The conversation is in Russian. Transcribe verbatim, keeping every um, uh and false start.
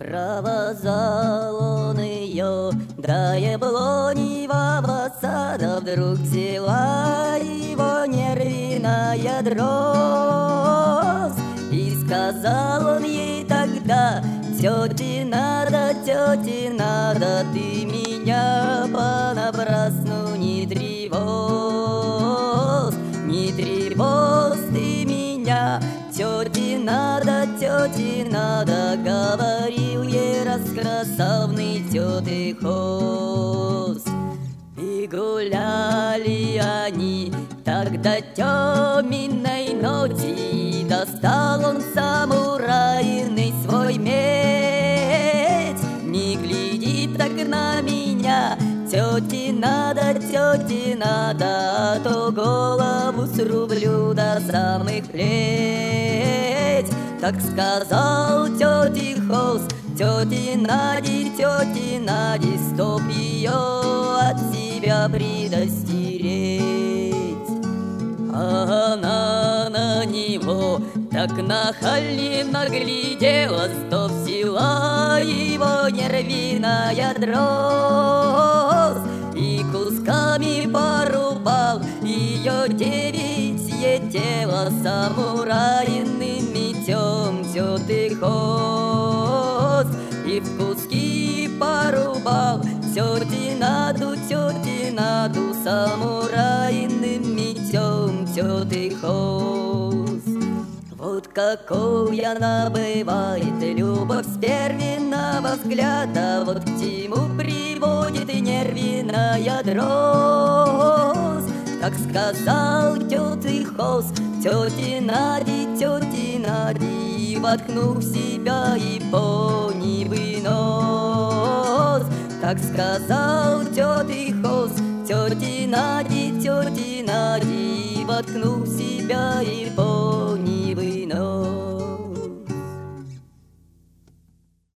Провозал он ее до яблоневого сада, вдруг взяла его нервная дрожь. И сказал он ей тогда: тете надо, тете надо, ты меня понапрасну не тревожь, не тревожь ты меня. Тете надо, тете надо, говорил ей раскрасавный теты Хоз. И гуляли они тогда темной ночи, достал он самурайный свой меч. Не гляди так на меня, тете надо, тете надо, а то голову срублю до самых плеч. Так сказал тете Хоз, тете Наде, тете Наде, стоп ее от себя предостеречь. А она на него так нахально нагляделась, что взяла его нервиная дрожь. И кусками порубал ее девичье тело самурайным мечом теты Хоз. И в куски порубал тете Наду, тете Наду самурайным мечом теты Хоз. Вот какой она бывает, любовь с первого взгляда, вот к чему приводит нервиная дрожь. Так сказал тете Хоз, тете Наде, тете Наде, и воткнул в себя и поневый нос. Так сказал тете Хоз, тете Наде, тете Наде, и воткнул в себя и